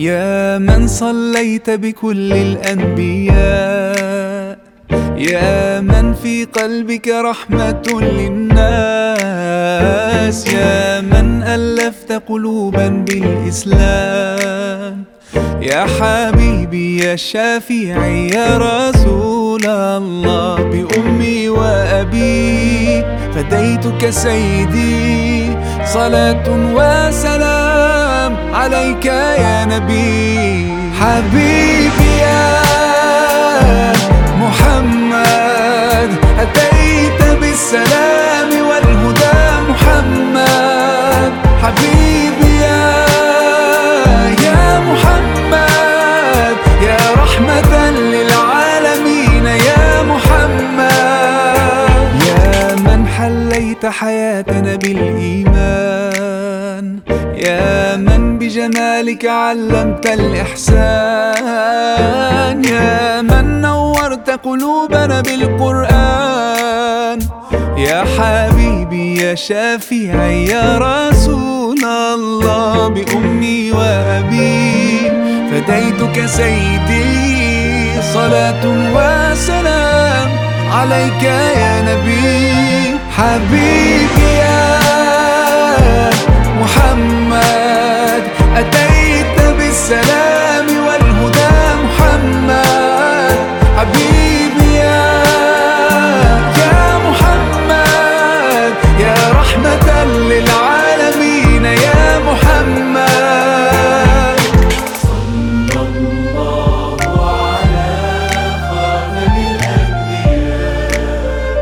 يا من صليت بكل الأنبياء، يا من في قلبك رحمة للناس، يا من ألفت قلوبا بالإسلام، يا حبيبي يا شافعي يا رسول الله، بأمي وأبي فديتك سيدي، صلاة وسلام عليك يا نبي. حبيبي يا محمد أتيت بالسلام والهدى محمد، حبيبي يا محمد يا رحمة للعالمين يا محمد، يا من حليت حياتنا بالإيمان، يا من بجمالك علمت الإحسان، يا من نورت قلوبنا بالقرآن، يا حبيبي يا شافعي يا رسول الله، بأمي وأبي فديتك سيدي، صلاة وسلام عليك يا نبي. حبيبي يا محمد أتيت بالسلام والهدى محمد، حبيبي يا محمد يا رحمة للعالمين يا محمد. صلى الله على خاتم الأنبياء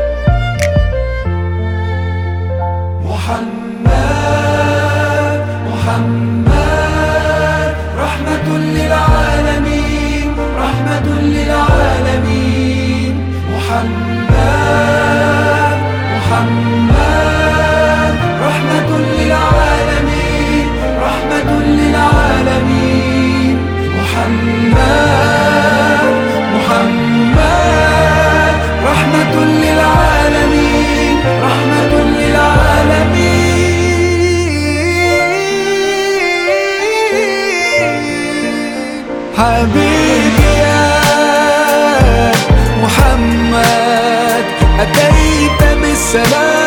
محمد، محمد رحمة للعالمين، رحمة للعالمين محمد، محمد رحمة للعالمين، رحمة للعالمين محمد، محمد رحمة للعالمين، رحمة للعالمين. حبيبي يا محمد أتيت بالسلام